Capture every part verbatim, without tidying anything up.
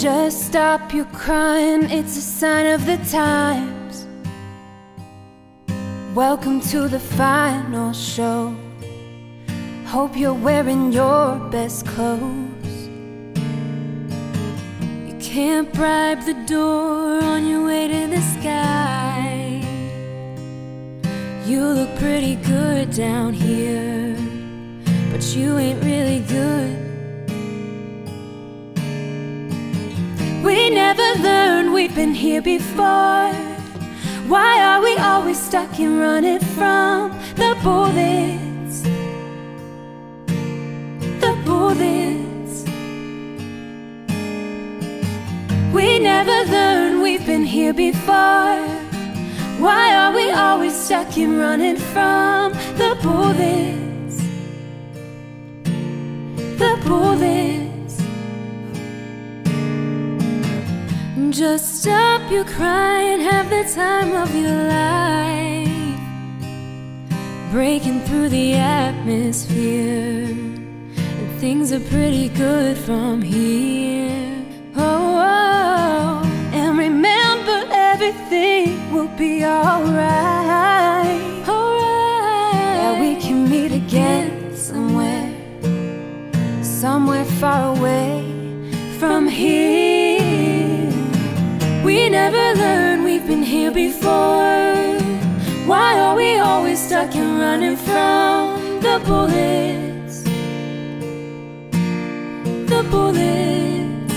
Just stop your crying, it's a sign of the times. Welcome to the final show. Hope you're wearing your best clothes. You can't bribe the door on your way to the sky. You look pretty good down here, but you ain't really good. We never learned, we've been here before. Why are we always stuck in running from the bullets? The bullets. We never learned, we've been here before. Why are we always stuck in running from the bullets? The bullets. Just stop your crying, have the time of your life. Breaking through the atmosphere, and things are pretty good from here. Oh, oh, and remember, everything will be alright. Alright. Yeah, we can meet again somewhere, somewhere far away from here. We never learned, we've been here before. Why are we always stuck in running from the bullets? The bullets.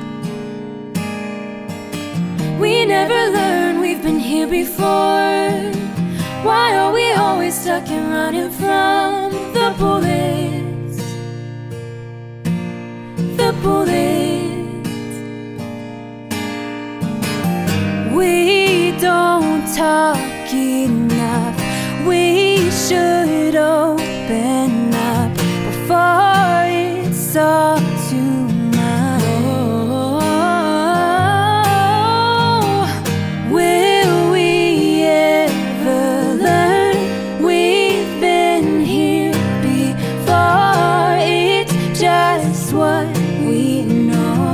We never learned, we've been here before. Why are we always stuck in running from the bullets? The bullets. We don't talk enough. We should open up before it's all too much. Oh, will we ever learn? We've been here before. It's just what we know.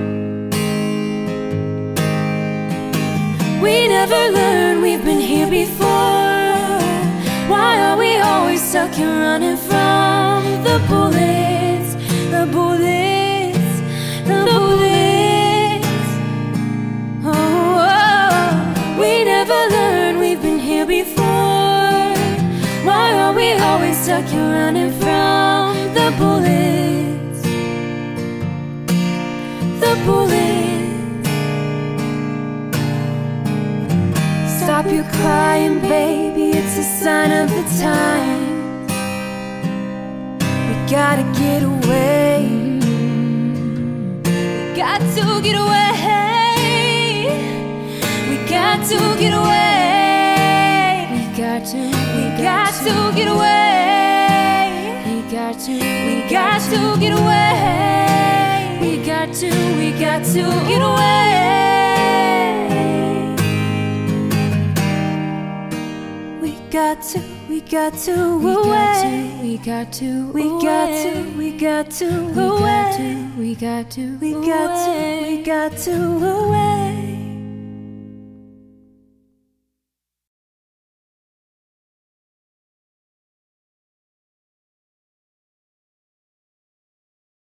We never learned, we've been here before. Why are we always stuck in running from the bullets? The bullets, the bullets. Oh, oh, we never learned, we've been here before. Why are we always stuck in running from the bullets? The bullets. Stop your crying, baby, it's a sign of the time. We gotta get away. We got to get away. We got to get away. We got to, we got to get away. We got to, we got to get away. We got to, we got to get away. We got to, we got to away. We got to, we got to, we got to away. We got to, we got to, we got to away.